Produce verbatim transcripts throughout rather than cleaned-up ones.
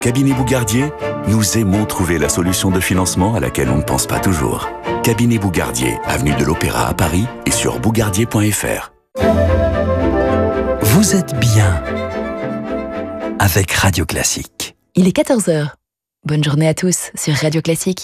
Cabinet Bougardier, nous aimons trouver la solution de financement à laquelle on ne pense pas toujours. Cabinet Bougardier, avenue de l'Opéra à Paris et sur bougardier point f r. Vous êtes bien avec Radio Classique. Il est quatorze heures. Bonne journée à tous sur Radio Classique.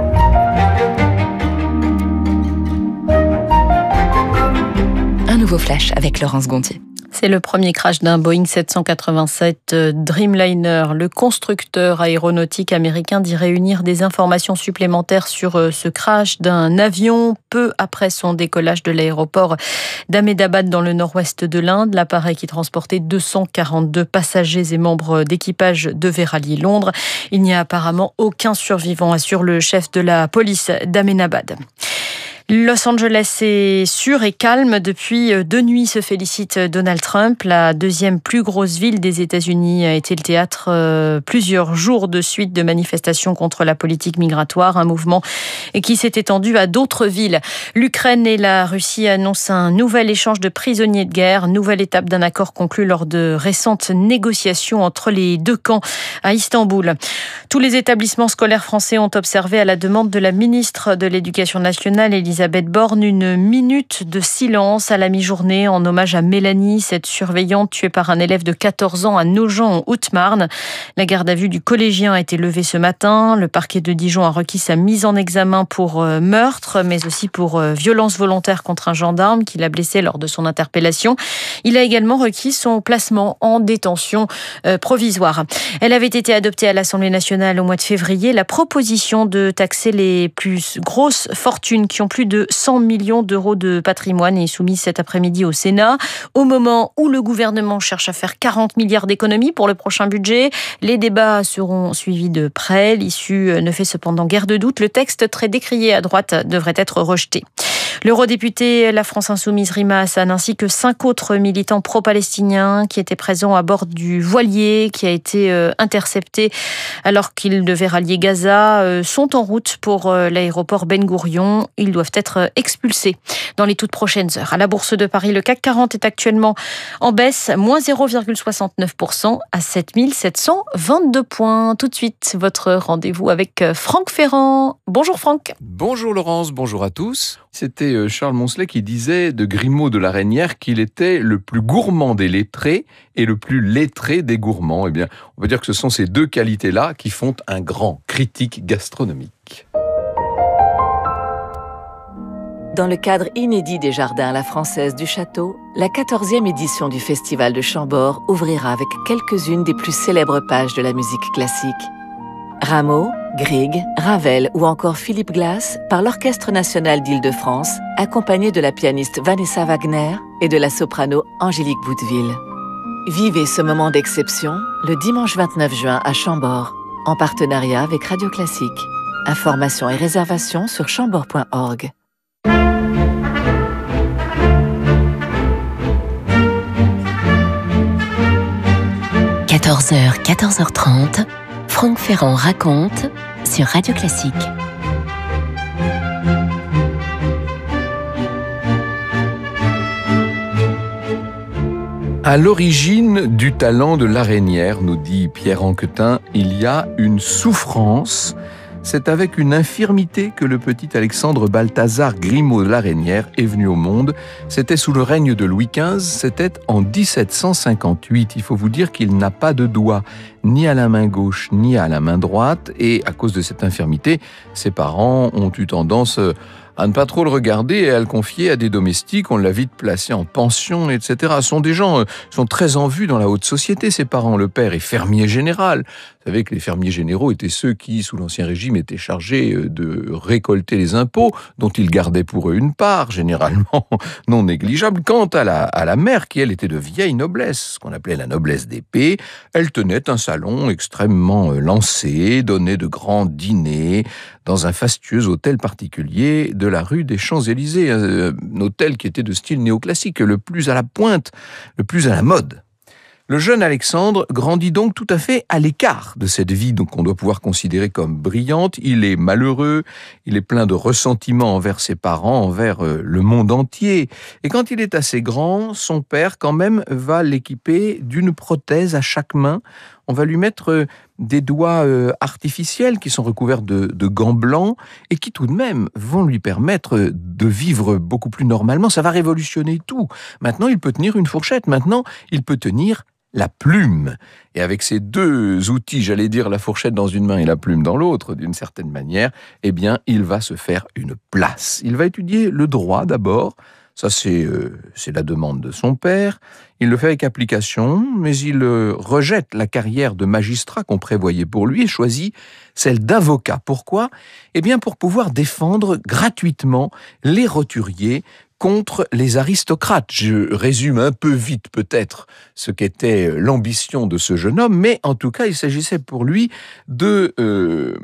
Un nouveau flash avec Laurence Gontier. C'est le premier crash d'un Boeing sept cent quatre-vingt-sept Dreamliner. Le constructeur aéronautique américain dit réunir des informations supplémentaires sur ce crash d'un avion peu après son décollage de l'aéroport d'Ahmedabad dans le nord-ouest de l'Inde. L'appareil qui transportait deux cent quarante-deux passagers et membres d'équipage devait rallier Londres. Il n'y a apparemment aucun survivant, assure le chef de la police d'Ahmedabad. Los Angeles est sûr et calme depuis deux nuits, se félicite Donald Trump. La deuxième plus grosse ville des États-Unis a été le théâtre euh, plusieurs jours de suite de manifestations contre la politique migratoire, un mouvement qui s'est étendu à d'autres villes. L'Ukraine et la Russie annoncent un nouvel échange de prisonniers de guerre, nouvelle étape d'un accord conclu lors de récentes négociations entre les deux camps à Istanbul. Tous les établissements scolaires français ont observé à la demande de la ministre de l'Éducation nationale, Elisabeth Borne, une minute de silence à la mi-journée en hommage à Mélanie, cette surveillante tuée par un élève de quatorze ans à Nogent en Haute-Marne. La garde à vue du collégien a été levée ce matin. Le parquet de Dijon a requis sa mise en examen pour meurtre, mais aussi pour violence volontaire contre un gendarme qui l'a blessé lors de son interpellation. Il a également requis son placement en détention provisoire. Elle avait été adoptée à l'Assemblée nationale au mois de février. La proposition de taxer les plus grosses fortunes qui ont plus de cent millions d'euros de patrimoine est soumise cet après-midi au Sénat. Au moment où le gouvernement cherche à faire quarante milliards d'économies pour le prochain budget, les débats seront suivis de près. L'issue ne fait cependant guère de doute. Le texte très décrié à droite devrait être rejeté. L'eurodéputé La France Insoumise Rima Hassan ainsi que cinq autres militants pro-palestiniens qui étaient présents à bord du voilier qui a été intercepté alors qu'ils devaient rallier Gaza sont en route pour l'aéroport Ben Gourion. Ils doivent être expulsés dans les toutes prochaines heures. À la Bourse de Paris, le C A C quarante est actuellement en baisse, moins zéro virgule soixante-neuf pour cent à sept mille sept cent vingt-deux points. Tout de suite, votre rendez-vous avec Franck Ferrand. Bonjour Franck. Bonjour Laurence, bonjour à tous. C'était Charles Moncelet qui disait de Grimaud de la Reynière qu'il était le plus gourmand des lettrés et le plus lettré des gourmands. Eh bien, on peut dire que ce sont ces deux qualités-là qui font un grand critique gastronomique. Dans le cadre inédit des Jardins à la Française du Château, la quatorzième édition du Festival de Chambord ouvrira avec quelques-unes des plus célèbres pages de la musique classique. Rameau, Grieg, Ravel ou encore Philippe Glass par l'Orchestre national d'Île-de-France, accompagné de la pianiste Vanessa Wagner et de la soprano Angélique Bouteville. Vivez ce moment d'exception le dimanche vingt-neuf juin à Chambord, en partenariat avec Radio Classique. Informations et réservations sur chambord point org. quatorze heures, quatorze heures trente, Franck Ferrand raconte sur Radio Classique. À l'origine du talent de la Reynière, nous dit Pierre Anquetin, il y a une souffrance. C'est avec une infirmité que le petit Alexandre Balthazar Grimaud de la Reynière est venu au monde. C'était sous le règne de Louis quinze, c'était en dix-sept cent cinquante-huit. Il faut vous dire qu'il n'a pas de doigt, ni à la main gauche, ni à la main droite. Et à cause de cette infirmité, ses parents ont eu tendance à ne pas trop le regarder et à le confier à des domestiques. On l'a vite placé en pension, et cetera. Ce sont des gens euh, sont très en vue dans la haute société, ses parents. Le père est fermier général. Vous savez que les fermiers généraux étaient ceux qui, sous l'Ancien Régime, étaient chargés de récolter les impôts, dont ils gardaient pour eux une part, généralement non négligeable. Quant à la, à la mère, qui, elle, était de vieille noblesse, ce qu'on appelait la noblesse d'épée, elle tenait un salon extrêmement lancé, donnait de grands dîners dans un fastueux hôtel particulier de la rue des Champs-Élysées, un hôtel qui était de style néoclassique, le plus à la pointe, le plus à la mode. Le jeune Alexandre grandit donc tout à fait à l'écart de cette vie donc qu'on doit pouvoir considérer comme brillante. Il est malheureux, il est plein de ressentiment envers ses parents, envers euh, le monde entier. Et quand il est assez grand, son père quand même va l'équiper d'une prothèse à chaque main. on va lui mettre des doigts euh, artificiels qui sont recouverts de, de gants blancs et qui tout de même vont lui permettre de vivre beaucoup plus normalement. Ça va révolutionner tout. Maintenant, il peut tenir une fourchette. Maintenant, il peut tenir la plume. Et avec ces deux outils, j'allais dire la fourchette dans une main et la plume dans l'autre, d'une certaine manière, eh bien, il va se faire une place. Il va étudier le droit d'abord. Ça, c'est, euh, c'est la demande de son père. Il le fait avec application, mais il euh, rejette la carrière de magistrat qu'on prévoyait pour lui et choisit celle d'avocat. Pourquoi ? Eh bien, pour pouvoir défendre gratuitement les roturiers contre les aristocrates. Je résume un peu vite peut-être ce qu'était l'ambition de ce jeune homme, mais en tout cas, il s'agissait pour lui de, euh,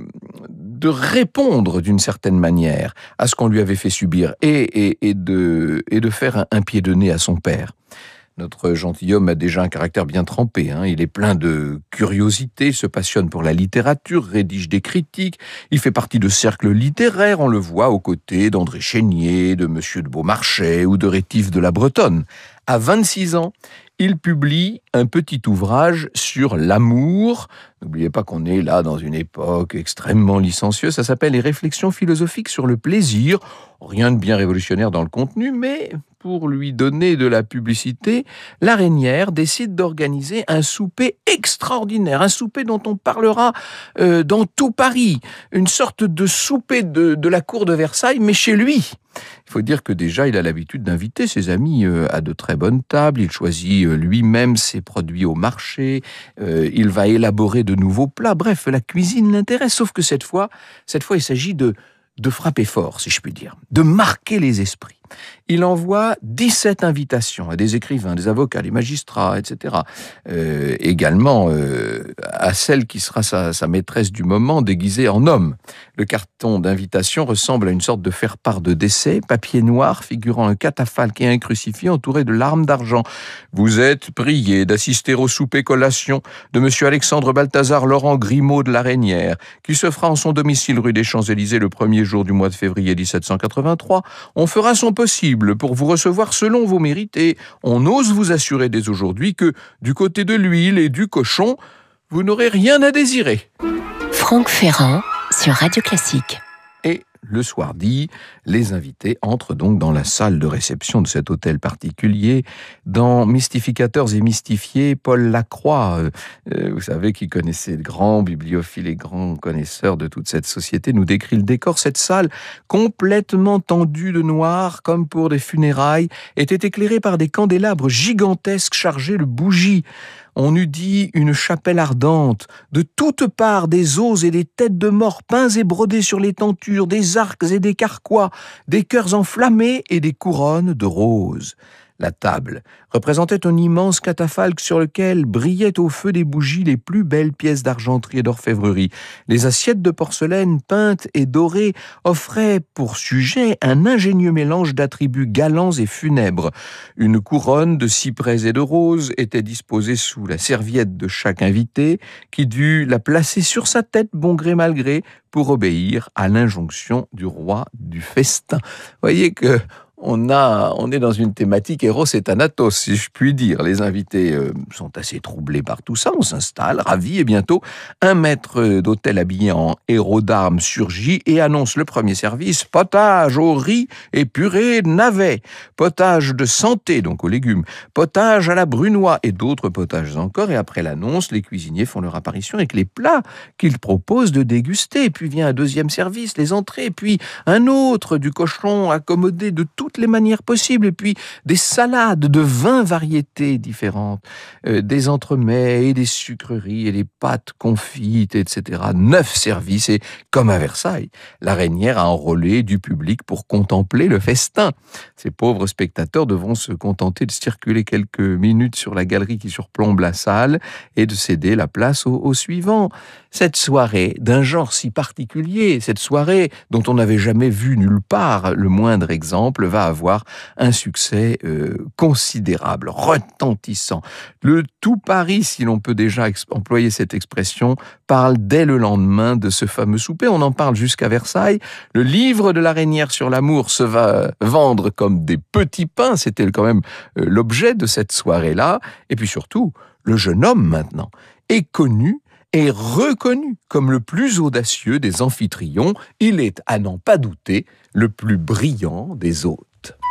de répondre d'une certaine manière à ce qu'on lui avait fait subir et, et, et, de, et de faire un, un pied de nez à son père. Notre gentilhomme a déjà un caractère bien trempé, hein. Il est plein de curiosité, il se passionne pour la littérature, rédige des critiques, il fait partie de cercles littéraires, on le voit aux côtés d'André Chénier, de Monsieur de Beaumarchais ou de Rétif de la Bretonne. À vingt-six ans, il publie un petit ouvrage sur l'amour. N'oubliez pas qu'on est là dans une époque extrêmement licencieuse. Ça s'appelle « Les réflexions philosophiques sur le plaisir ». Rien de bien révolutionnaire dans le contenu, mais pour lui donner de la publicité, la Reynière décide d'organiser un souper extraordinaire, un souper dont on parlera euh, dans tout Paris, une sorte de souper de, de la cour de Versailles, mais chez lui. Il faut dire que déjà, il a l'habitude d'inviter ses amis euh, à de très bonnes tables, il choisit euh, lui-même ses produits au marché, euh, il va élaborer de nouveaux plats, bref, la cuisine l'intéresse, sauf que cette fois, cette fois, il s'agit de, de frapper fort, si je puis dire, de marquer les esprits. Il envoie dix-sept invitations à des écrivains, des avocats, des magistrats, et cetera. Euh, également euh, à celle qui sera sa, sa maîtresse du moment, déguisée en homme. Le carton d'invitation ressemble à une sorte de faire-part de décès, papier noir figurant un catafalque et un crucifix entouré de larmes d'argent. Vous êtes prié d'assister au souper-collation de Monsieur Alexandre Balthazar Laurent Grimaud de la Reynière, qui se fera en son domicile rue des Champs-Élysées le premier jour du mois de février dix-sept cent quatre-vingt-trois. On fera son possible pour vous recevoir selon vos mérites et on ose vous assurer dès aujourd'hui que du côté de l'huile et du cochon, vous n'aurez rien à désirer. Franck Ferrand sur Radio Classique. Et le soir dit, les invités entrent donc dans la salle de réception de cet hôtel particulier. Dans Mystificateurs et Mystifiés, Paul Lacroix, euh, vous savez, qui connaissait de grands bibliophiles et grands connaisseurs de toute cette société, nous décrit le décor. Cette salle, complètement tendue de noir, comme pour des funérailles, était éclairée par des candélabres gigantesques chargés de bougies. On eût dit une chapelle ardente, de toutes parts des os et des têtes de mort peints et brodés sur les tentures, des arcs et des carquois, des cœurs enflammés et des couronnes de roses. La table représentait un immense catafalque sur lequel brillaient au feu des bougies les plus belles pièces d'argenterie et d'orfèvrerie. Les assiettes de porcelaine peintes et dorées offraient pour sujet un ingénieux mélange d'attributs galants et funèbres. Une couronne de cyprès et de roses était disposée sous la serviette de chaque invité, qui dut la placer sur sa tête bon gré mal gré pour obéir à l'injonction du roi du festin. Voyez que On, a, on est dans une thématique Eros et Thanatos, si je puis dire. Les invités euh, sont assez troublés par tout ça. On s'installe, ravis, et bientôt, un maître d'hôtel habillé en héros d'armes surgit et annonce le premier service: potage au riz et purée de navets, potage de santé, donc aux légumes, potage à la brunoise et d'autres potages encore. Et après l'annonce, les cuisiniers font leur apparition avec les plats qu'ils proposent de déguster. Et puis vient un deuxième service, les entrées, puis un autre, du cochon accommodé de tout toutes les manières possibles, et puis des salades de vingt variétés différentes, euh, des entremets et des sucreries et des pâtes confites, et cetera. Neuf services, et comme à Versailles, la Reynière a enrôlé du public pour contempler le festin. Ces pauvres spectateurs devront se contenter de circuler quelques minutes sur la galerie qui surplombe la salle et de céder la place au, au suivant. Cette soirée d'un genre si particulier, cette soirée dont on n'avait jamais vu nulle part le moindre exemple, va avoir un succès euh, considérable, retentissant. Le tout Paris, si l'on peut déjà ex- employer cette expression, parle dès le lendemain de ce fameux souper. On en parle jusqu'à Versailles. Le livre de la Reynière sur l'amour se va vendre comme des petits pains. C'était quand même euh, l'objet de cette soirée-là. Et puis surtout, le jeune homme maintenant est connu et reconnu comme le plus audacieux des Amphitryon. Il est, à n'en pas douter, le plus brillant des hôtes.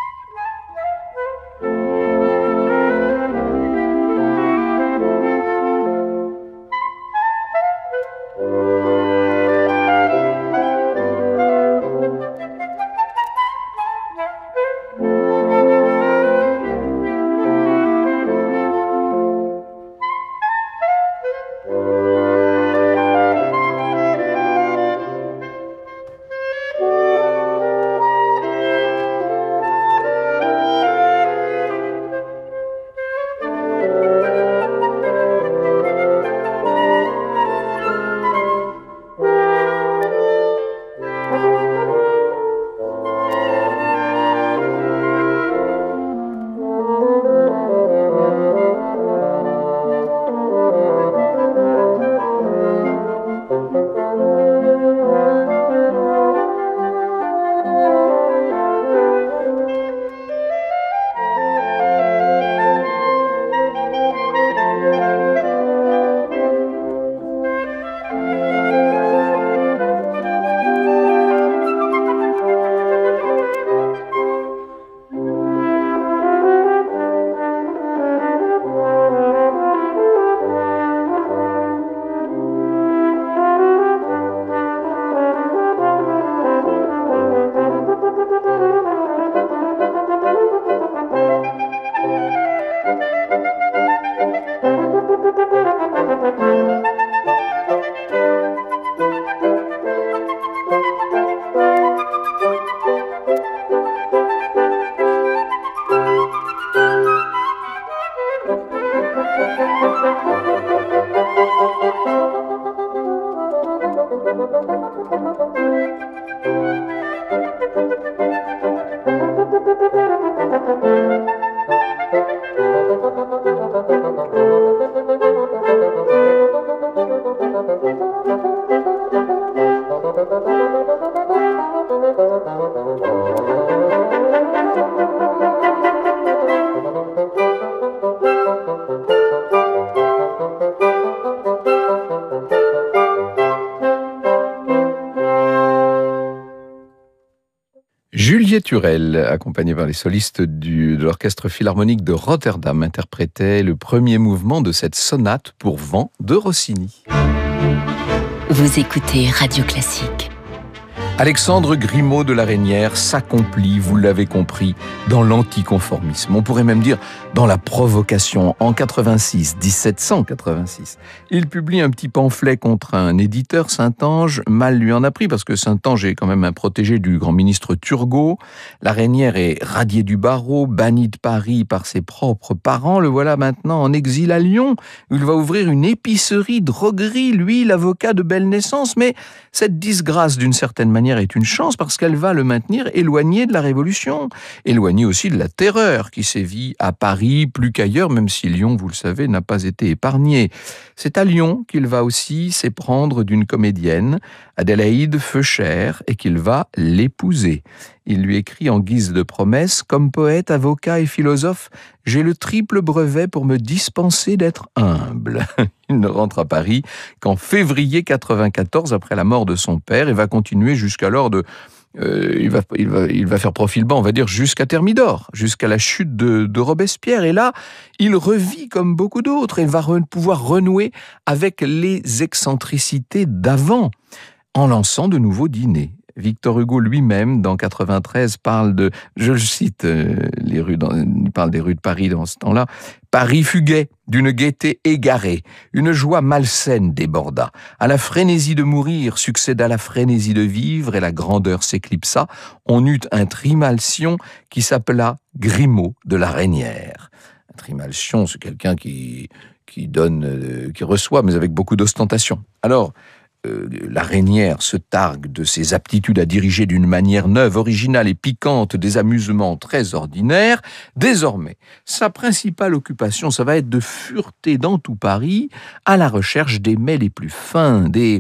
Juliette Turel, accompagnée par les solistes du, de l'Orchestre Philharmonique de Rotterdam, interprétait le premier mouvement de cette sonate pour vent de Rossini. Vous écoutez Radio Classique. Alexandre Grimaud de La Reynière s'accomplit, vous l'avez compris, dans l'anticonformisme. On pourrait même dire dans la provocation. En quatre-vingt-six, dix-sept cent quatre-vingt-six, il publie un petit pamphlet contre un éditeur, Saint-Ange. Mal lui en a pris parce que Saint-Ange est quand même un protégé du grand ministre Turgot. La Reynière est radié du barreau, banni de Paris par ses propres parents. Le voilà maintenant en exil à Lyon, où il va ouvrir une épicerie, droguerie, lui, l'avocat de belle naissance. Mais cette disgrâce, d'une certaine manière, est une chance parce qu'elle va le maintenir éloigné de la Révolution, éloigné aussi de la terreur qui sévit à Paris plus qu'ailleurs, même si Lyon, vous le savez, n'a pas été épargné. C'est à Lyon qu'il va aussi s'éprendre d'une comédienne, Adélaïde Feuchère, et qu'il va l'épouser. Il lui écrit en guise de promesse: comme poète, avocat et philosophe, j'ai le triple brevet pour me dispenser d'être humble. Il ne rentre à Paris qu'en février quatre-vingt-quatorze, après la mort de son père, et va continuer jusqu'alors de... Euh, il, va, il, va, il va faire profil bas, on va dire, jusqu'à Thermidor, jusqu'à la chute de, de Robespierre. Et là, il revit comme beaucoup d'autres et va re, pouvoir renouer avec les excentricités d'avant, en lançant de nouveaux dîners. Victor Hugo lui-même, dans quatre-vingt-treize, parle de, je le cite, euh, les rues dans, il parle des rues de Paris dans ce temps-là. Paris fut gai, d'une gaieté égarée, une joie malsaine déborda. À la frénésie de mourir succéda la frénésie de vivre et la grandeur s'éclipsa. On eut un trimalcion qui s'appela Grimaud de La Reynière. Un trimalcion, c'est quelqu'un qui, qui donne, euh, qui reçoit, mais avec beaucoup d'ostentation. Alors, Euh, La Reynière se targue de ses aptitudes à diriger d'une manière neuve, originale et piquante des amusements très ordinaires. Désormais, sa principale occupation, ça va être de fureter dans tout Paris à la recherche des mets les plus fins, des,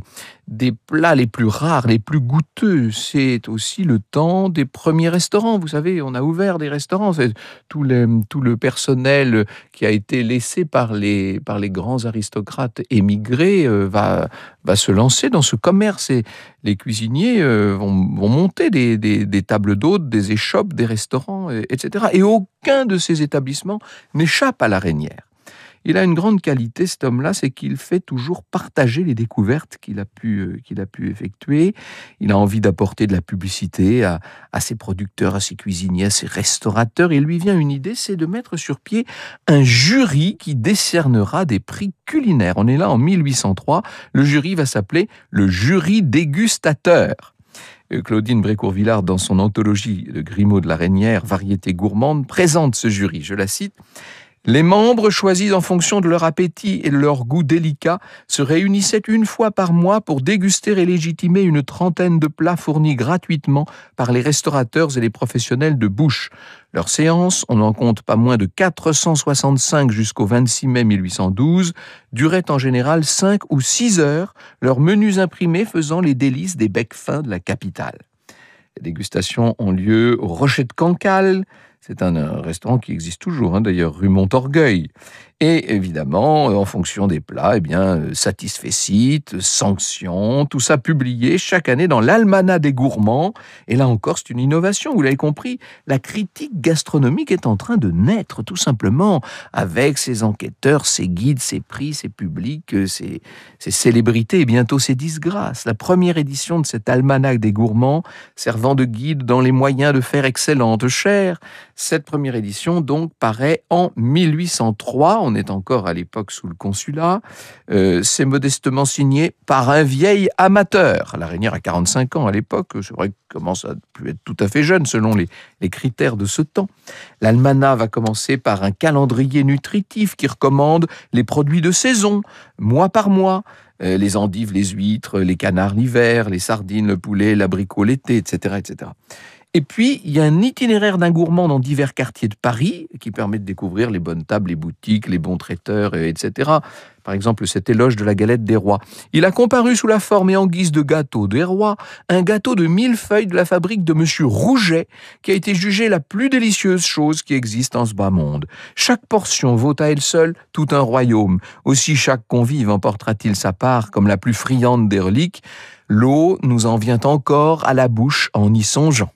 des plats les plus rares, les plus goûteux. C'est aussi le temps des premiers restaurants. Vous savez, on a ouvert des restaurants. C'est tout, les, tout le personnel qui a été laissé par les, par les grands aristocrates émigrés euh, va, va se lancer dans ce commerce. Et les cuisiniers euh, vont, vont monter des, des, des tables d'hôtes, des échoppes, des restaurants, et cetera. Et aucun de ces établissements n'échappe à la Reynière. Il a une grande qualité, cet homme-là, c'est qu'il fait toujours partager les découvertes qu'il a pu, euh, qu'il a pu effectuer. Il a envie d'apporter de la publicité à, à ses producteurs, à ses cuisiniers, à ses restaurateurs. Et lui vient une idée, c'est de mettre sur pied un jury qui décernera des prix culinaires. On est là en mille huit cent trois. Le jury va s'appeler le jury dégustateur. Claudine Brécourt-Villard, dans son anthologie Le Grimaud de la Reynière, Variété gourmande, présente ce jury. Je la cite. Les membres, choisis en fonction de leur appétit et de leur goût délicat, se réunissaient une fois par mois pour déguster et légitimer une trentaine de plats fournis gratuitement par les restaurateurs et les professionnels de bouche. Leurs séances, on n'en compte pas moins de quatre cent soixante-cinq jusqu'au vingt-six mai mille huit cent douze, duraient en général cinq ou six heures, leurs menus imprimés faisant les délices des becs fins de la capitale. Les dégustations ont lieu au Rocher de Cancale. C'est un, un restaurant qui existe toujours, hein, d'ailleurs, rue Montorgueil. Et évidemment, en fonction des plats, eh bien, satisfecit, sanction, tout ça publié chaque année dans l'Almanach des gourmands. Et là encore, c'est une innovation, vous l'avez compris. La critique gastronomique est en train de naître, tout simplement, avec ses enquêteurs, ses guides, ses prix, ses publics, ses, ses célébrités et bientôt ses disgrâces. La première édition de cet Almanach des gourmands, servant de guide dans les moyens de faire excellente chair. Cette première édition, donc, paraît en mille huit cent trois. On est encore à l'époque sous le consulat. Euh, c'est modestement signé par un vieil amateur. La Reynière a quarante-cinq ans à l'époque. C'est vrai qu'il commence à plus être tout à fait jeune selon les, les critères de ce temps. L'Almanach va commencer par un calendrier nutritif qui recommande les produits de saison, mois par mois. Euh, les endives, les huîtres, les canards l'hiver, les sardines, le poulet, l'abricot l'été, et cetera, et cetera. Et puis, il y a un itinéraire d'un gourmand dans divers quartiers de Paris qui permet de découvrir les bonnes tables, les boutiques, les bons traiteurs, et cetera. Par exemple, cet éloge de la galette des rois. Il a comparu sous la forme et en guise de gâteau des rois un gâteau de mille feuilles de la fabrique de Monsieur Rouget qui a été jugé la plus délicieuse chose qui existe en ce bas monde. Chaque portion vaut à elle seule tout un royaume. Aussi chaque convive emportera-t-il sa part comme la plus friande des reliques. L'eau nous en vient encore à la bouche en y songeant.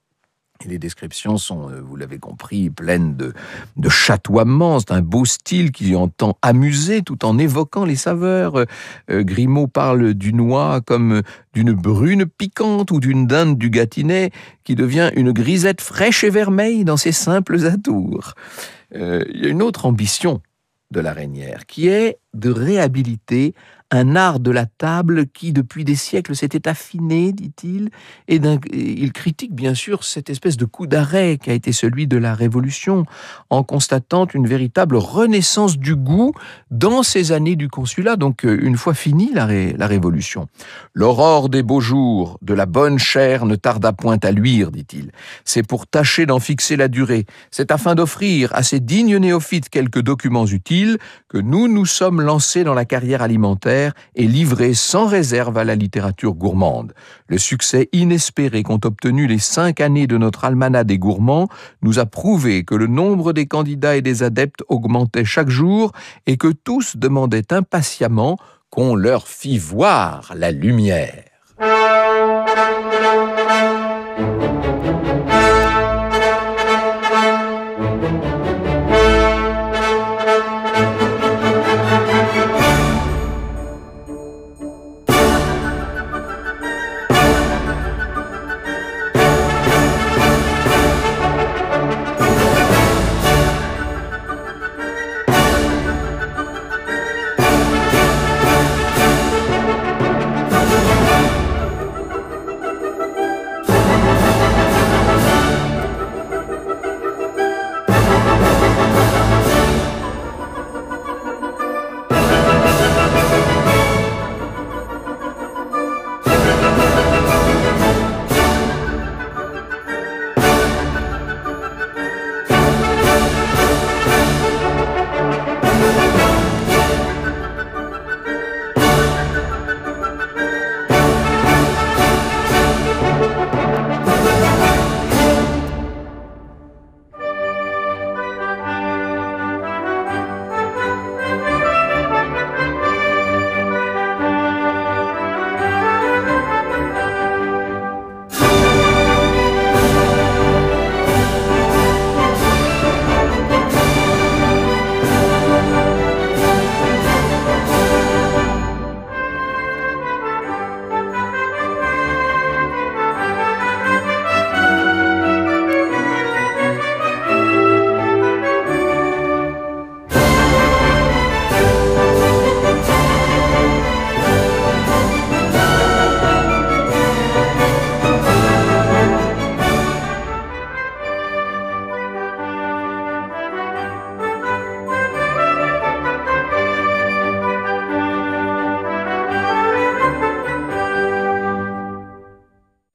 Et les descriptions sont, vous l'avez compris, pleines de, de chatoiements. C'est un beau style qui entend amuser tout en évoquant les saveurs. Euh, Grimaud parle du noix comme d'une brune piquante ou d'une dinde du Gâtinais qui devient une grisette fraîche et vermeille dans ses simples atours. Euh, il y a une autre ambition de la Reynière qui est de réhabiliter un art de la table qui, depuis des siècles, s'était affiné, dit-il, et il critique bien sûr cette espèce de coup d'arrêt qui a été celui de la Révolution, en constatant une véritable renaissance du goût dans ces années du consulat, donc une fois finie la, ré, la Révolution. L'aurore des beaux jours, de la bonne chair ne tarda point à luire, dit-il. C'est pour tâcher d'en fixer la durée. C'est afin d'offrir à ces dignes néophytes quelques documents utiles que nous nous sommes lancés dans la carrière alimentaire et livrés sans réserve à la littérature gourmande. Le succès inespéré qu'ont obtenu les cinq années de notre Almanach des gourmands nous a prouvé que le nombre des candidats et des adeptes augmentait chaque jour et que tous demandaient impatiemment qu'on leur fît voir la lumière.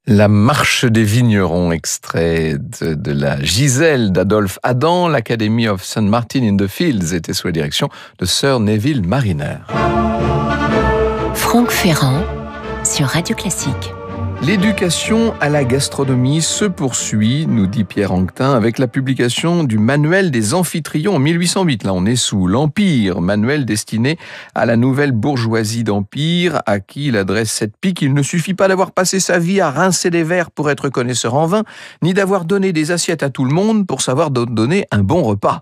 La marche des vignerons, extrait de, de la Giselle d'Adolphe Adam, l'Academy of Saint Martin in the Fields était sous la direction de Sir Neville Marriner. Franck Ferrand sur Radio Classique. L'éducation à la gastronomie se poursuit, nous dit Pierre Anquetin, avec la publication du Manuel des Amphitrions en mille huit cent huit. Là, on est sous l'Empire, manuel destiné à la nouvelle bourgeoisie d'Empire, à qui il adresse cette pique. Il ne suffit pas d'avoir passé sa vie à rincer des verres pour être connaisseur en vin, ni d'avoir donné des assiettes à tout le monde pour savoir donner un bon repas.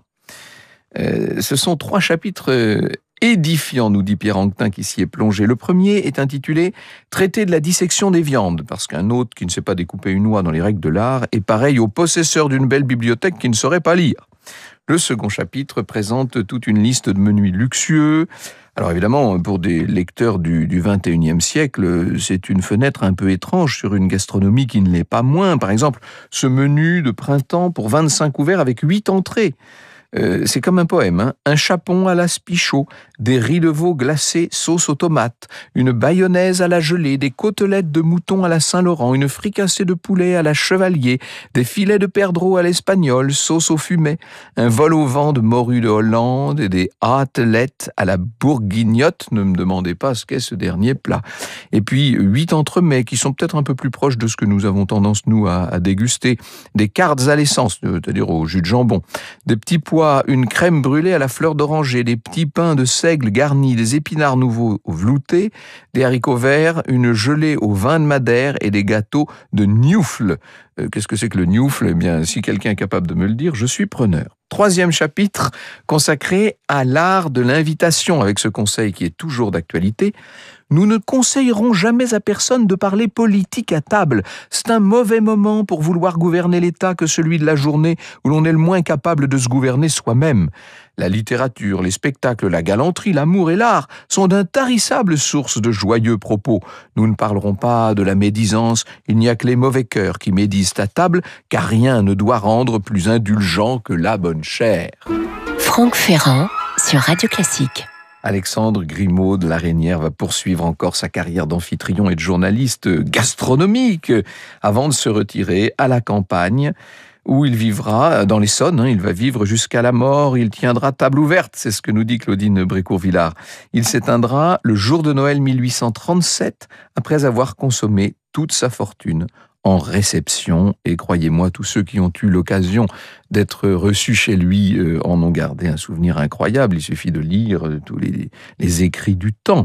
Euh, ce sont trois chapitres euh, édifiant, nous dit Pierre Anquetin qui s'y est plongé. Le premier est intitulé « Traité de la dissection des viandes », parce qu'un hôte qui ne sait pas découper une oie dans les règles de l'art est pareil au possesseur d'une belle bibliothèque qui ne saurait pas lire. Le second chapitre présente toute une liste de menus luxueux. Alors évidemment, pour des lecteurs du, du vingt et unième siècle, c'est une fenêtre un peu étrange sur une gastronomie qui ne l'est pas moins. Par exemple, ce menu de printemps pour vingt-cinq couverts avec huit entrées. Euh, c'est comme un poème, hein. Un chapon à la spichot, des riz de veau glacés sauce aux tomates, une bayonnaise à la gelée, des côtelettes de mouton à la Saint-Laurent, une fricassée de poulet à la Chevalier, des filets de perdreau à l'espagnol, sauce au fumet, un vol au vent de morue de Hollande et des hâtelettes à la bourguignotte. Ne me demandez pas ce qu'est ce dernier plat. Et puis huit entremets qui sont peut-être un peu plus proches de ce que nous avons tendance, nous, à, à déguster. Des cartes à l'essence, c'est-à-dire au jus de jambon, des petits pois, une crème brûlée à la fleur d'oranger, des petits pains de seigle garnis, des épinards nouveaux veloutés, des haricots verts, une gelée au vin de Madère et des gâteaux de gnoufle. Euh, qu'est-ce que c'est que le gnoufle ? Eh bien, si quelqu'un est capable de me le dire, je suis preneur. Troisième chapitre consacré à l'art de l'invitation, avec ce conseil qui est toujours d'actualité. Nous ne conseillerons jamais à personne de parler politique à table. C'est un mauvais moment pour vouloir gouverner l'État que celui de la journée où l'on est le moins capable de se gouverner soi-même. La littérature, les spectacles, la galanterie, l'amour et l'art sont d'intarissables sources de joyeux propos. Nous ne parlerons pas de la médisance, il n'y a que les mauvais cœurs qui médisent à table, car rien ne doit rendre plus indulgent que la bonne chair. Franck Ferrand sur Radio Classique. Alexandre Grimaud de La Reynière va poursuivre encore sa carrière d'amphitryon et de journaliste gastronomique avant de se retirer à la campagne où il vivra dans l'Essonne. Hein, il va vivre jusqu'à la mort, il tiendra table ouverte, c'est ce que nous dit Claudine Brécourt-Villard. Il s'éteindra le jour de Noël mille huit cent trente-sept après avoir consommé toute sa fortune en réception, et croyez-moi, tous ceux qui ont eu l'occasion d'être reçus chez lui euh, en ont gardé un souvenir incroyable. Il suffit de lire euh, tous les, les écrits du temps.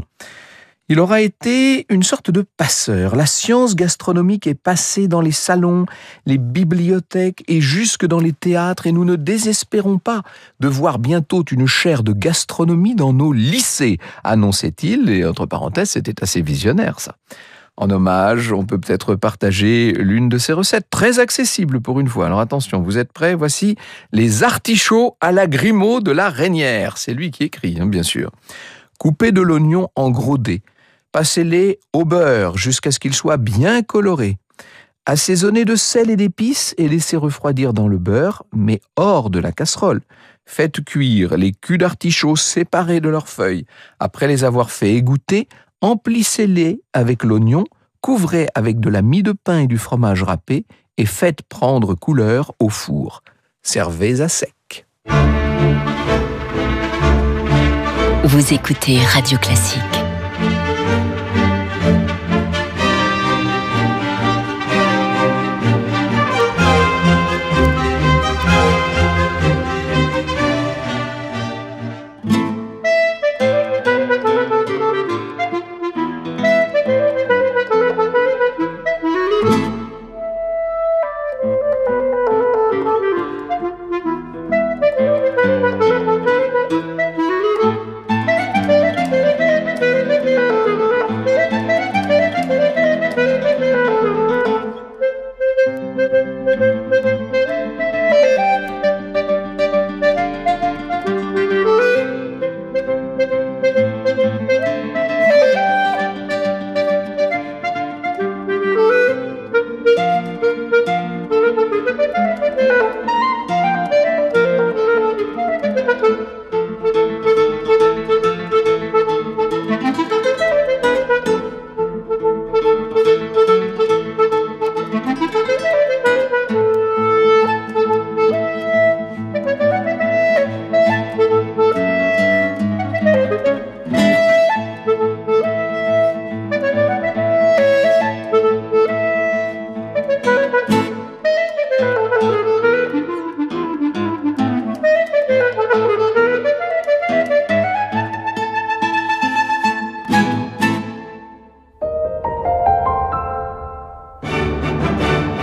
Il aura été une sorte de passeur. La science gastronomique est passée dans les salons, les bibliothèques et jusque dans les théâtres, et nous ne désespérons pas de voir bientôt une chaire de gastronomie dans nos lycées, annonçait-il, et entre parenthèses, c'était assez visionnaire ça. En hommage, on peut peut-être partager l'une de ses recettes, très accessible pour une fois. Alors attention, vous êtes prêts ? Voici les artichauts à la Grimaud de La Reynière. C'est lui qui écrit, hein, bien sûr. Coupez de l'oignon en gros dés. Passez-les au beurre jusqu'à ce qu'il soit bien coloré. Assaisonnez de sel et d'épices et laissez refroidir dans le beurre, mais hors de la casserole. Faites cuire les culs d'artichauts séparés de leurs feuilles. Après les avoir fait égoutter, emplissez-les avec l'oignon, couvrez avec de la mie de pain et du fromage râpé et faites prendre couleur au four. Servez à sec. Vous écoutez Radio Classique.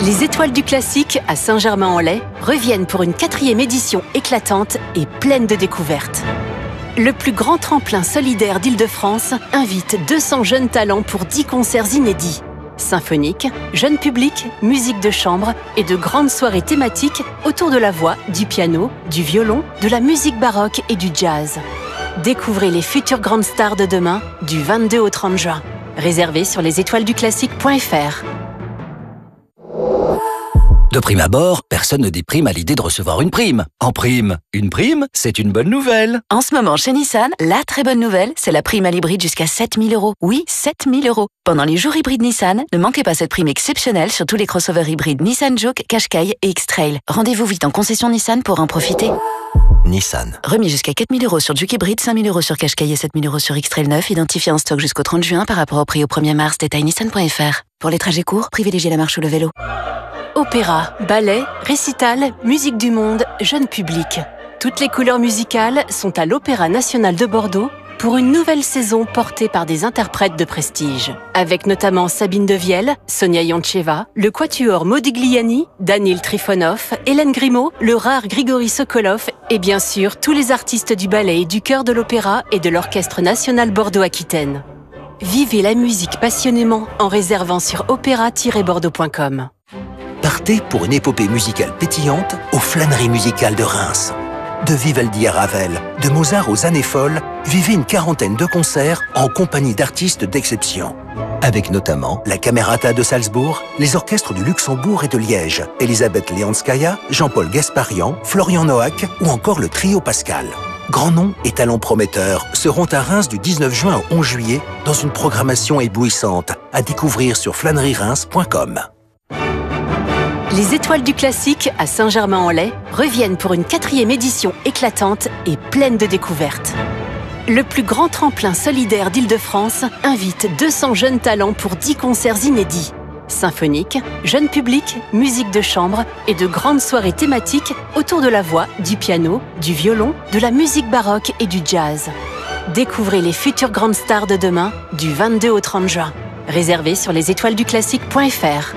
Les Étoiles du Classique à Saint-Germain-en-Laye reviennent pour une quatrième édition éclatante et pleine de découvertes. Le plus grand tremplin solidaire d'Île-de-France invite deux cents jeunes talents pour dix concerts inédits. Symphoniques, jeunes publics, musique de chambre et de grandes soirées thématiques autour de la voix, du piano, du violon, de la musique baroque et du jazz. Découvrez les futures grandes stars de demain du vingt-deux au trente juin. Réservé sur les étoiles du classique point f r. De prime abord, personne ne déprime à l'idée de recevoir une prime. En prime, une prime, c'est une bonne nouvelle. En ce moment, chez Nissan, la très bonne nouvelle, c'est la prime à l'hybride jusqu'à sept mille euros. Oui, sept mille euros. Pendant les jours hybrides Nissan, ne manquez pas cette prime exceptionnelle sur tous les crossovers hybrides Nissan Juke, Qashqai et X-Trail. Rendez-vous vite en concession Nissan pour en profiter. Nissan. Remis jusqu'à quatre mille euros sur Juke hybride, cinq mille euros sur Qashqai et sept mille euros sur X-Trail neuf, identifié en stock jusqu'au trente juin par rapport au prix au premier mars. Détail nissan point f r. Pour les trajets courts, privilégiez la marche ou le vélo. Opéra, ballet, récital, musique du monde, jeune public. Toutes les couleurs musicales sont à l'Opéra National de Bordeaux pour une nouvelle saison portée par des interprètes de prestige. Avec notamment Sabine Devielle, Sonia Yoncheva, le Quatuor Modigliani, Danil Trifonov, Hélène Grimaud, le rare Grigory Sokolov et bien sûr tous les artistes du ballet et du chœur de l'opéra et de l'Orchestre National Bordeaux-Aquitaine. Vivez la musique passionnément en réservant sur opéra tiret bordeaux point com. Partez pour une épopée musicale pétillante aux flâneries musicales de Reims. De Vivaldi à Ravel, de Mozart aux années folles, vivez une quarantaine de concerts en compagnie d'artistes d'exception. Avec notamment la Camerata de Salzbourg, les orchestres du Luxembourg et de Liège, Elisabeth Leonskaya, Jean-Paul Gasparian, Florian Noack ou encore le Trio Pascal. Grands noms et talents prometteurs seront à Reims du dix-neuf juin au onze juillet dans une programmation éblouissante à découvrir sur flânerie reims point com. Les Étoiles du Classique à Saint-Germain-en-Laye reviennent pour une quatrième édition éclatante et pleine de découvertes. Le plus grand tremplin solidaire d'Île-de-France invite deux cents jeunes talents pour dix concerts inédits. Symphoniques, jeunes publics, musique de chambre et de grandes soirées thématiques autour de la voix, du piano, du violon, de la musique baroque et du jazz. Découvrez les futures grandes stars de demain du vingt-deux au trente juin. Réservé sur les étoiles du classique point f r.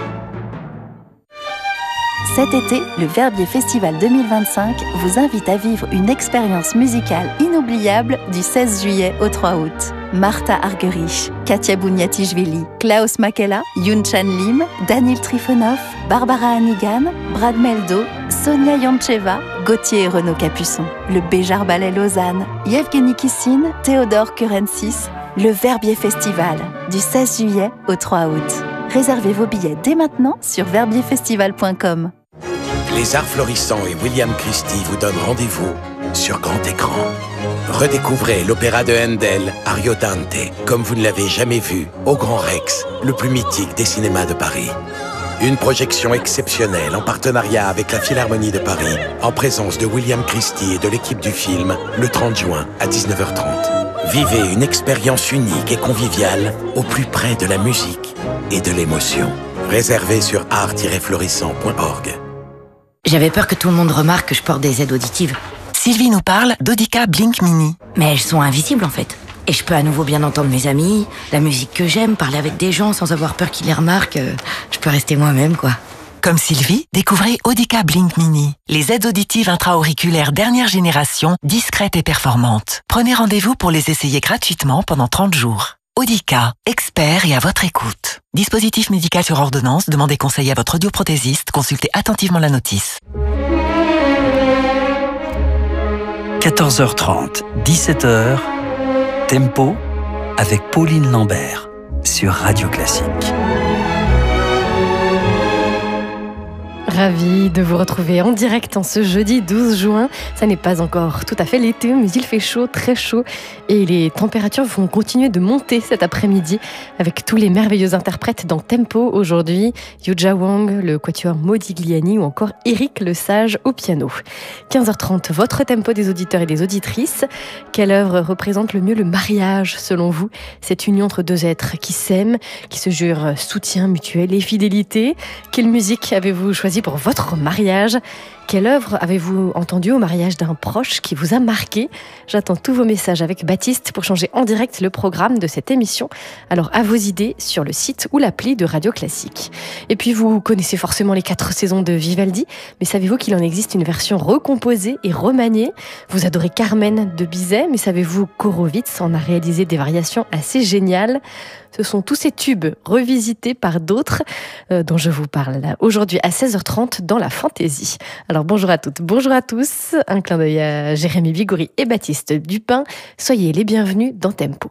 Cet été, le Verbier Festival deux mille vingt-cinq vous invite à vivre une expérience musicale inoubliable du seize juillet au trois août. Martha Argerich, Katia Bouniatichvili, Klaus Makela, Yoon Chan Lim, Danil Trifonov, Barbara Hannigan, Brad Meldo, Sonia Yoncheva, Gauthier et Renaud Capuçon, le Béjar Ballet Lausanne, Yevgeny Kissine, Théodore Kurensis, le Verbier Festival du seize juillet au trois août. Réservez vos billets dès maintenant sur verbier festival point com. Les Arts Florissants et William Christie vous donnent rendez-vous sur grand écran. Redécouvrez l'opéra de Handel, Ariodante, comme vous ne l'avez jamais vu, au Grand Rex, le plus mythique des cinémas de Paris. Une projection exceptionnelle en partenariat avec la Philharmonie de Paris, en présence de William Christie et de l'équipe du film, le trente juin à dix-neuf heures trente. Vivez une expérience unique et conviviale au plus près de la musique et de l'émotion. Réservé sur art tiret florissant point org. J'avais peur que tout le monde remarque que je porte des aides auditives. Sylvie nous parle d'Audica Blink Mini. Mais elles sont invisibles en fait. Et je peux à nouveau bien entendre mes amis, la musique que j'aime, parler avec des gens sans avoir peur qu'ils les remarquent. Je peux rester moi-même quoi. Comme Sylvie, découvrez Audica Blink Mini. Les aides auditives intra-auriculaires dernière génération, discrètes et performantes. Prenez rendez-vous pour les essayer gratuitement pendant trente jours. Audica, expert et à votre écoute. Dispositif médical sur ordonnance, demandez conseil à votre audioprothésiste, consultez attentivement la notice. quatorze heures trente, dix-sept heures, Tempo avec Pauline Lambert sur Radio Classique. Ravi de vous retrouver en direct en ce jeudi douze juin. Ça n'est pas encore tout à fait l'été, mais il fait chaud, très chaud. Et les températures vont continuer de monter cet après-midi avec tous les merveilleux interprètes dans Tempo aujourd'hui. Yuja Wang, le Quatuor Modigliani ou encore Eric Lesage au piano. quinze heures trente, votre tempo des auditeurs et des auditrices. Quelle œuvre représente le mieux le mariage selon vous? Cette union entre deux êtres qui s'aiment, qui se jurent soutien mutuel et fidélité. Quelle musique avez-vous choisi pour votre mariage? Quelle œuvre avez-vous entendue au mariage d'un proche qui vous a marqué? J'attends tous vos messages avec Baptiste pour changer en direct le programme de cette émission. Alors à vos idées sur le site ou l'appli de Radio Classique. Et puis vous connaissez forcément les quatre saisons de Vivaldi, mais savez-vous qu'il en existe une version recomposée et remaniée? Vous adorez Carmen de Bizet, mais savez-vous qu'Horowitz en a réalisé des variations assez géniales? Ce sont tous ces tubes revisités par d'autres euh, dont je vous parle aujourd'hui à seize heures trente dans la fantaisie. Alors bonjour à toutes, bonjour à tous. Un clin d'œil à Jérémy Bigori et Baptiste Dupin. Soyez les bienvenus dans Tempo.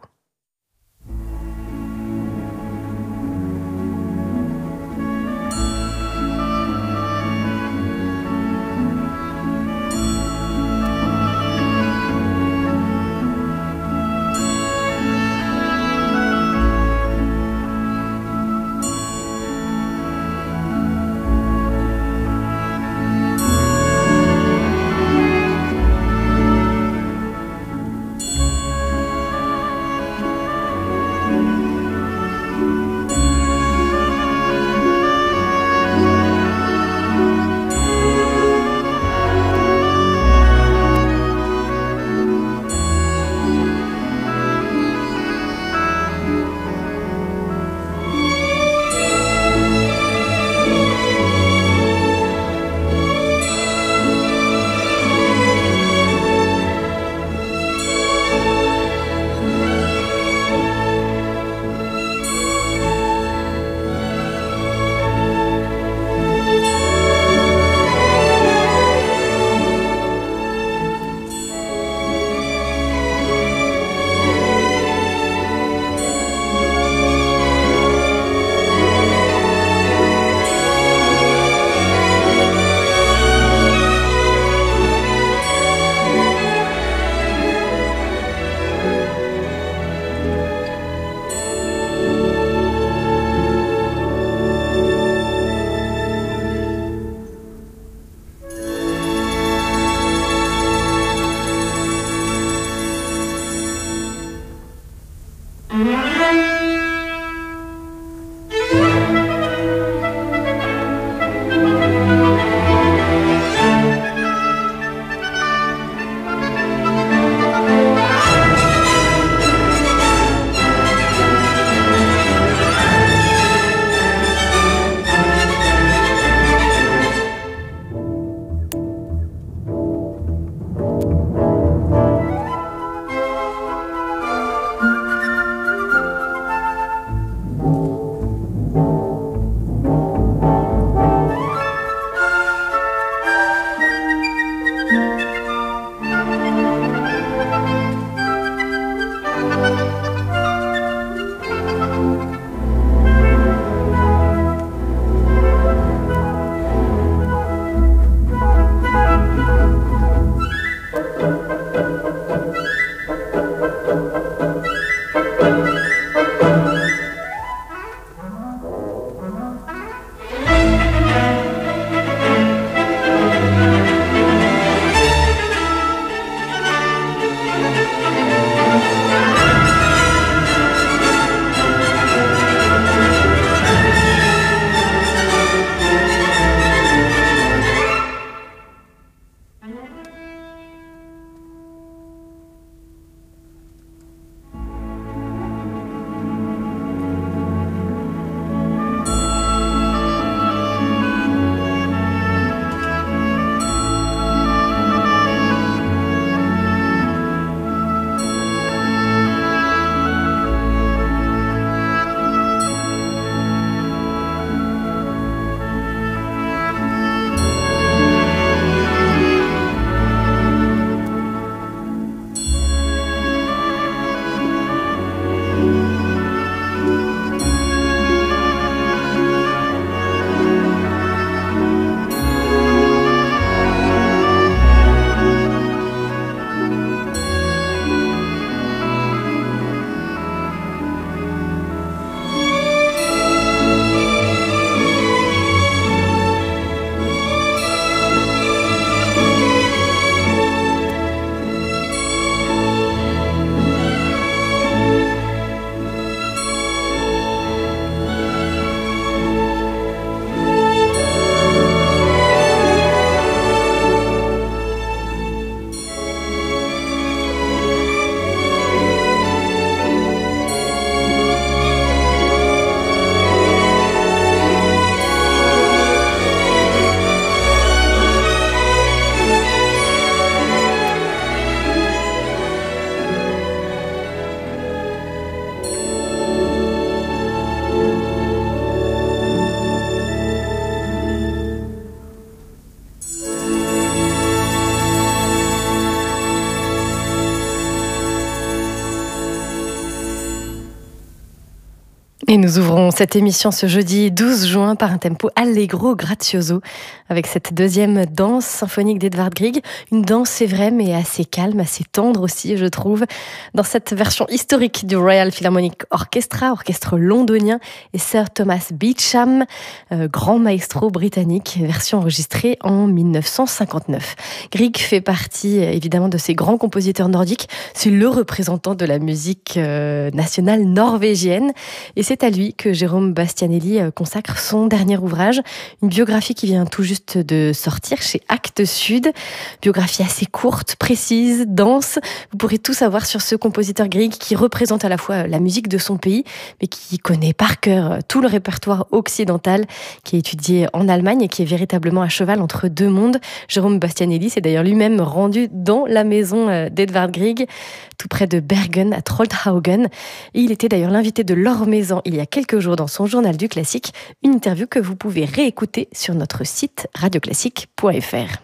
Nous ouvrons cette émission ce jeudi douze juin par un tempo allegro grazioso avec cette deuxième danse symphonique d'Edvard Grieg. Une danse, c'est vrai, mais assez calme, assez tendre aussi, je trouve. Dans cette version historique du Royal Philharmonic Orchestra, orchestre londonien, et Sir Thomas Beecham, euh, grand maestro britannique, version enregistrée en mille neuf cent cinquante-neuf. Grieg fait partie évidemment de ces grands compositeurs nordiques. C'est le représentant de la musique euh, nationale norvégienne. Et c'est à lui que Jérôme Bastianelli consacre son dernier ouvrage, une biographie qui vient tout juste de sortir chez Actes Sud. Biographie assez courte, précise, dense. Vous pourrez tout savoir sur ce compositeur Grieg qui représente à la fois la musique de son pays, mais qui connaît par cœur tout le répertoire occidental, qui est étudié en Allemagne et qui est véritablement à cheval entre deux mondes. Jérôme Bastianelli s'est d'ailleurs lui-même rendu dans la maison d'Edvard Grieg, tout près de Bergen, à Troldhaugen. Et il était d'ailleurs l'invité de Laure Maison il y a quelques jours dans son journal du classique, une interview que vous pouvez réécouter sur notre site radio classique point f r.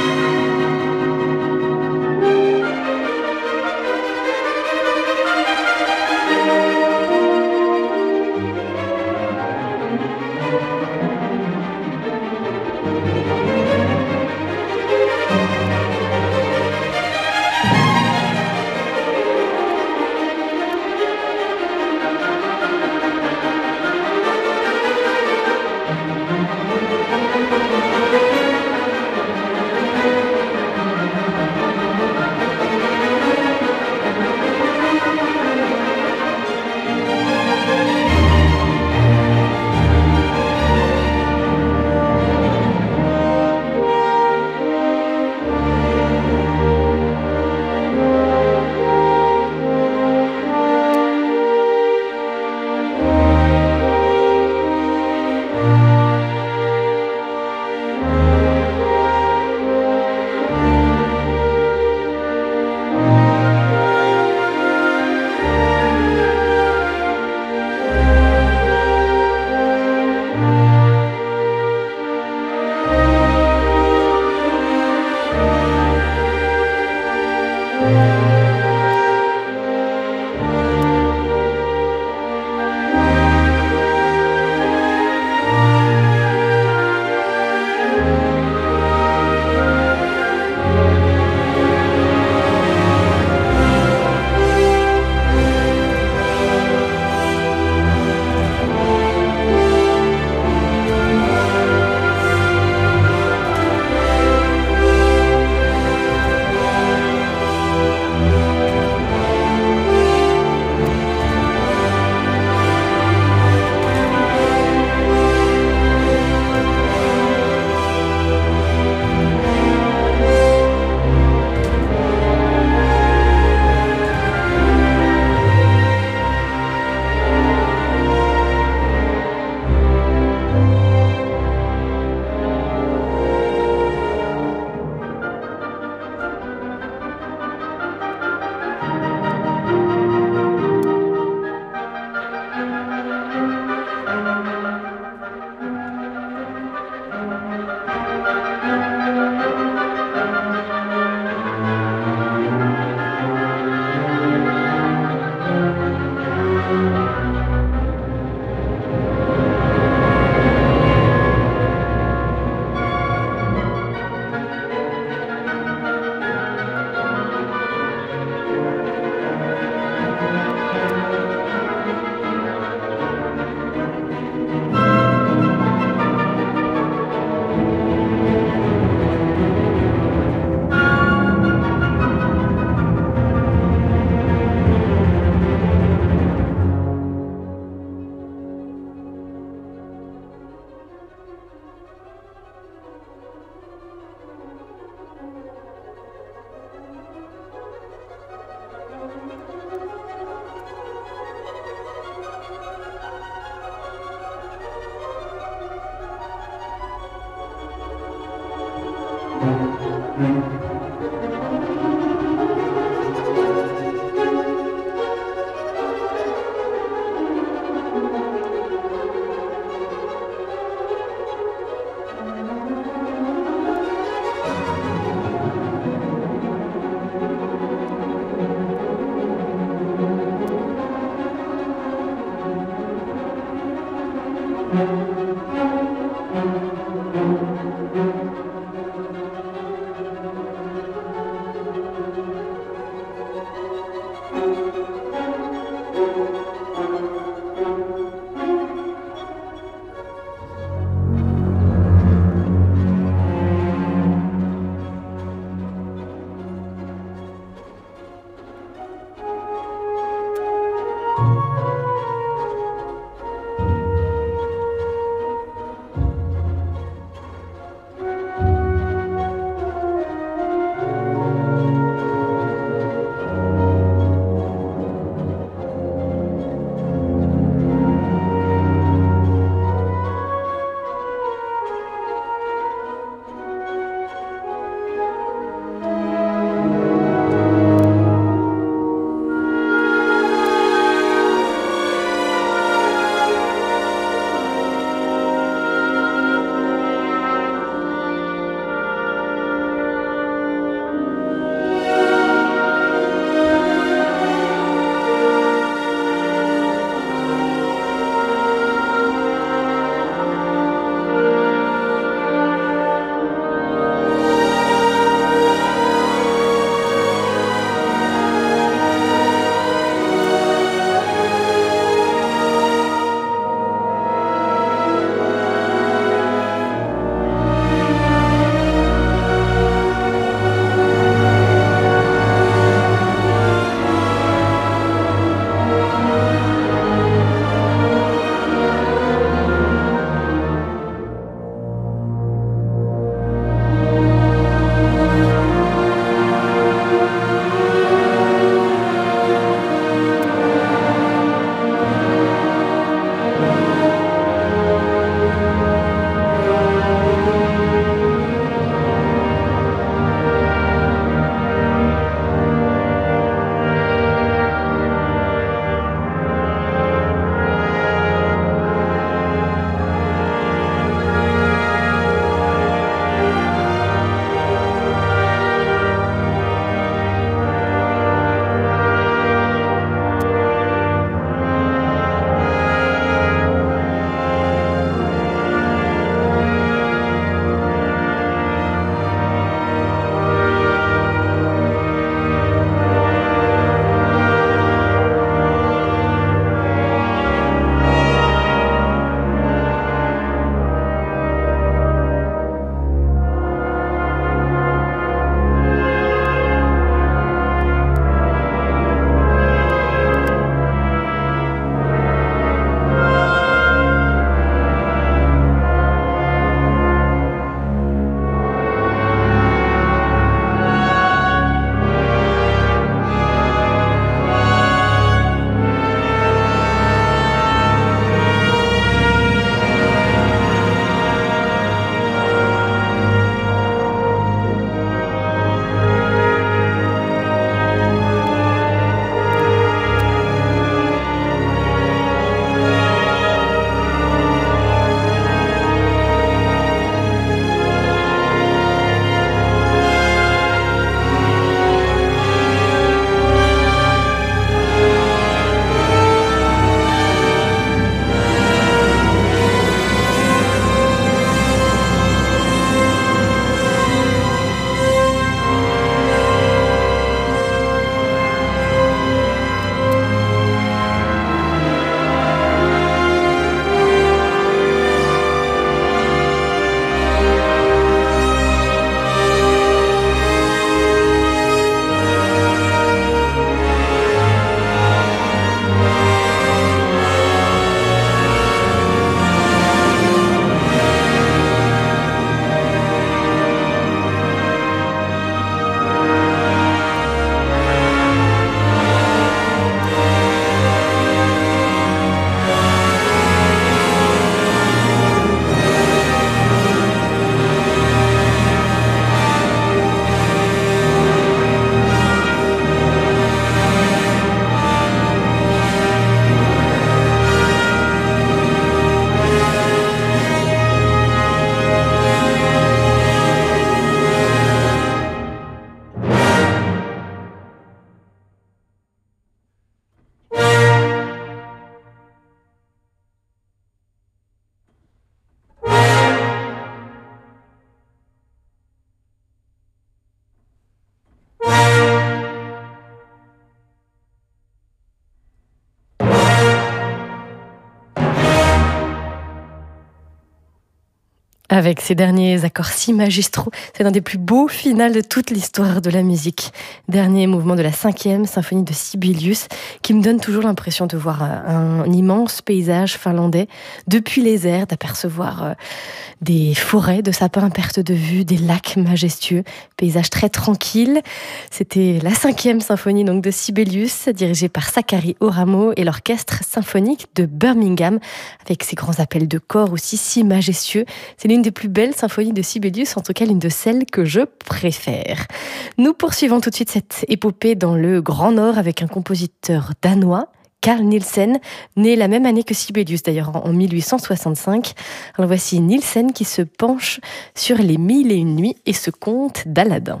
Avec ses derniers accords si magistraux, c'est l'un des plus beaux finales de toute l'histoire de la musique. Dernier mouvement de la cinquième symphonie de Sibelius, qui me donne toujours l'impression de voir un, un immense paysage finlandais, depuis les airs, d'apercevoir des forêts de sapins à perte de vue, des lacs majestueux, paysage très tranquille. C'était la cinquième symphonie donc de Sibelius, dirigée par Sakari Oramo et l'orchestre symphonique de Birmingham, avec ses grands appels de corps aussi si majestueux. C'est l'une des plus belles symphonies de Sibelius, en tout cas l'une de celles que je préfère. Nous poursuivons tout de suite cette épopée dans le Grand Nord avec un compositeur danois, Carl Nielsen, né la même année que Sibelius d'ailleurs, en mille huit cent soixante-cinq. Alors voici Nielsen qui se penche sur les mille et une nuits et ce conte d'Aladin.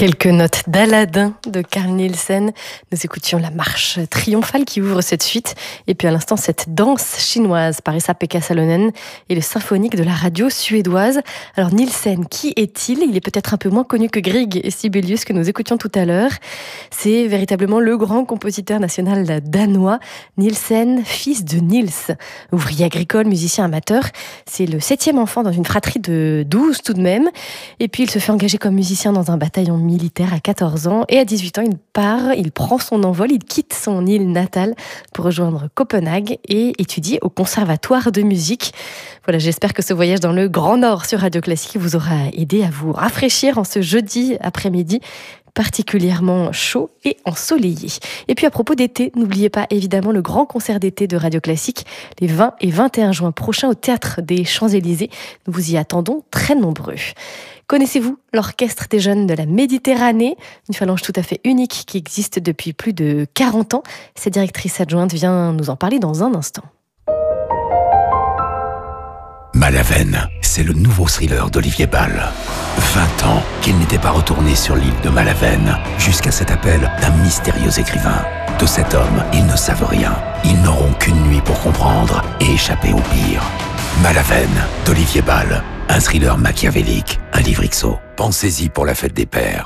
Quelques notes d'Aladin de Carl Nielsen. Nous écoutions la marche triomphale qui ouvre cette suite. Et puis à l'instant, cette danse chinoise par Esa-Pekka Salonen et le symphonique de la radio suédoise. Alors Nielsen, qui est-il ? Il est peut-être un peu moins connu que Grieg et Sibelius que nous écoutions tout à l'heure. C'est véritablement le grand compositeur national danois. Nielsen, fils de Niels, ouvrier agricole, musicien amateur. C'est le septième enfant dans une fratrie de douze tout de même. Et puis il se fait engager comme musicien dans un bataillon militaire à quatorze ans et à dix-huit ans, il part, il prend son envol, il quitte son île natale pour rejoindre Copenhague et étudier au conservatoire de musique. Voilà, j'espère que ce voyage dans le Grand Nord sur Radio Classique vous aura aidé à vous rafraîchir en ce jeudi après-midi particulièrement chaud et ensoleillé. Et puis à propos d'été, n'oubliez pas évidemment le grand concert d'été de Radio Classique les vingt et vingt et un juin prochains au Théâtre des Champs-Élysées. Nous vous y attendons très nombreux. Connaissez-vous l'Orchestre des Jeunes de la Méditerranée ? Une phalange tout à fait unique qui existe depuis plus de quarante ans. Sa directrice adjointe vient nous en parler dans un instant. Malavenne, c'est le nouveau thriller d'Olivier Bal. vingt ans qu'il n'était pas retourné sur l'île de Malavenne, jusqu'à cet appel d'un mystérieux écrivain. De cet homme, ils ne savent rien. Ils n'auront qu'une nuit pour comprendre et échapper au pire. Malavenne, d'Olivier Bal. Un thriller machiavélique, un livre X O. Pensez-y pour la fête des pères.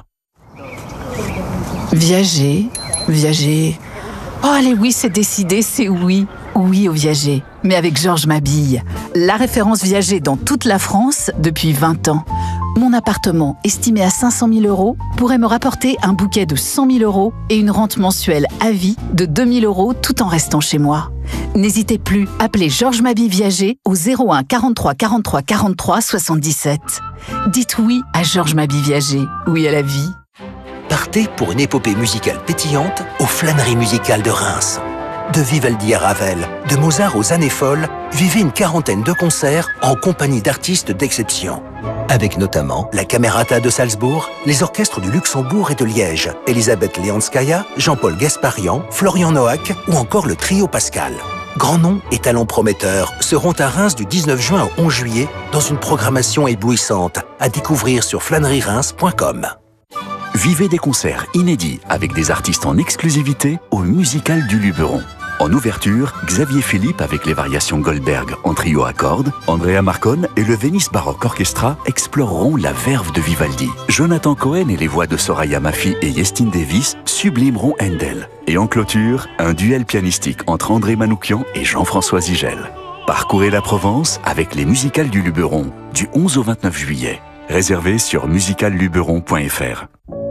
Viager, viager. Oh allez oui, c'est décidé, c'est oui. Oui au viager, mais avec Georges Mabille. La référence viager dans toute la France depuis vingt ans. Mon appartement, estimé à cinq cent mille euros, pourrait me rapporter un bouquet de cent mille euros et une rente mensuelle à vie de deux mille euros tout en restant chez moi. N'hésitez plus, appelez Georges Mabille Viager au zéro un quarante-trois quarante-trois quarante-trois soixante-dix-sept. Dites oui à Georges Mabille Viager, oui à la vie. Partez pour une épopée musicale pétillante aux flâneries musicales de Reims. De Vivaldi à Ravel, de Mozart aux années folles, vivez une quarantaine de concerts en compagnie d'artistes d'exception. Avec notamment la Camerata de Salzbourg, les orchestres du Luxembourg et de Liège, Elisabeth Leonskaya, Jean-Paul Gasparian, Florian Noack ou encore le Trio Pascal. Grands noms et talents prometteurs seront à Reims du dix-neuf juin au onze juillet dans une programmation éblouissante à découvrir sur flânerie reims point com. Vivez des concerts inédits avec des artistes en exclusivité au Musical du Luberon. En ouverture, Xavier Philippe avec les variations Goldberg en trio à cordes, Andrea Marcon et le Venice Baroque Orchestra exploreront la verve de Vivaldi. Jonathan Cohen et les voix de Soraya Mafi et Yestine Davis sublimeront Handel. Et en clôture, un duel pianistique entre André Manoukian et Jean-François Zigel. Parcourez la Provence avec les Musicales du Luberon du onze au vingt-neuf juillet. Réservé sur musical luberon point f r.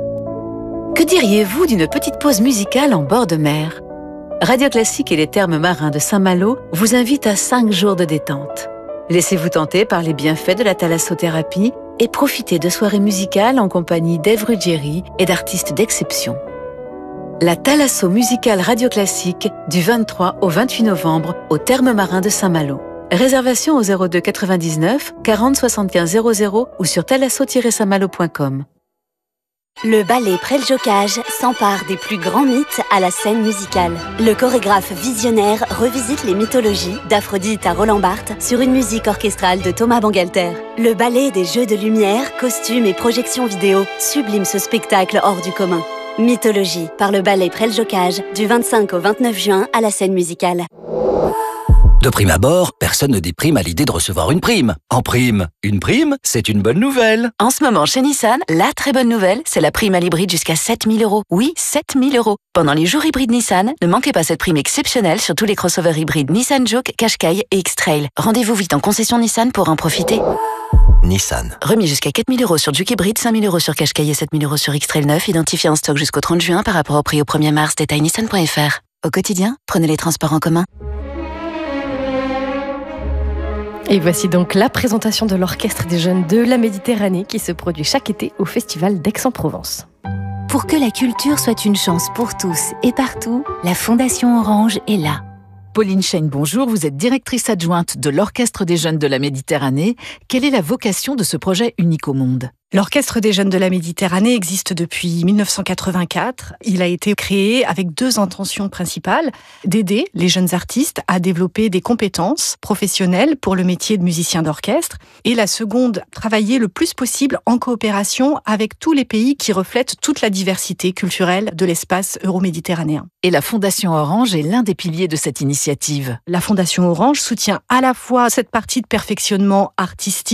Que diriez-vous d'une petite pause musicale en bord de mer ? Radio Classique et les thermes marins de Saint-Malo vous invitent à cinq jours de détente. Laissez-vous tenter par les bienfaits de la thalassothérapie et profitez de soirées musicales en compagnie d'Ève Ruggieri et d'artistes d'exception. La Thalasso musicale Radio Classique du vingt-trois au vingt-huit novembre aux thermes marins de Saint-Malo. Réservation au zéro deux quatre-vingt-dix-neuf quarante soixante-quinze zéro zéro ou sur thalasso tiret saint malo point com. Le ballet Preljocaj s'empare des plus grands mythes à la scène musicale. Le chorégraphe visionnaire revisite les mythologies d'Aphrodite à Roland Barthes sur une musique orchestrale de Thomas Bangalter. Le ballet des jeux de lumière, costumes et projections vidéo sublime ce spectacle hors du commun. Mythologie par le ballet Preljocaj du vingt-cinq au vingt-neuf juin à la scène musicale. De prime abord, personne ne déprime à l'idée de recevoir une prime. En prime, une prime, c'est une bonne nouvelle. En ce moment, chez Nissan, la très bonne nouvelle, c'est la prime à l'hybride jusqu'à sept mille euros. Oui, sept mille euros. Pendant les jours hybrides Nissan, ne manquez pas cette prime exceptionnelle sur tous les crossovers hybrides Nissan Juke, Qashqai et X-Trail. Rendez-vous vite en concession Nissan pour en profiter. Nissan. Remis jusqu'à quatre mille euros sur Juke hybride, cinq mille euros sur Qashqai et sept mille euros sur X-Trail neuf, identifié en stock jusqu'au trente juin par rapport au prix au premier mars, détail nissan point f r. Au quotidien, prenez les transports en commun. Et voici donc la présentation de l'Orchestre des Jeunes de la Méditerranée qui se produit chaque été au Festival d'Aix-en-Provence. Pour que la culture soit une chance pour tous et partout, la Fondation Orange est là. Pauline Chêne, bonjour. Vous êtes directrice adjointe de l'Orchestre des Jeunes de la Méditerranée. Quelle est la vocation de ce projet unique au monde ? L'Orchestre des Jeunes de la Méditerranée existe depuis mille neuf cent quatre-vingt-quatre. Il a été créé avec deux intentions principales. D'aider les jeunes artistes à développer des compétences professionnelles pour le métier de musicien d'orchestre. Et la seconde, travailler le plus possible en coopération avec tous les pays qui reflètent toute la diversité culturelle de l'espace euro-méditerranéen. Et la Fondation Orange est l'un des piliers de cette initiative. La Fondation Orange soutient à la fois cette partie de perfectionnement artistique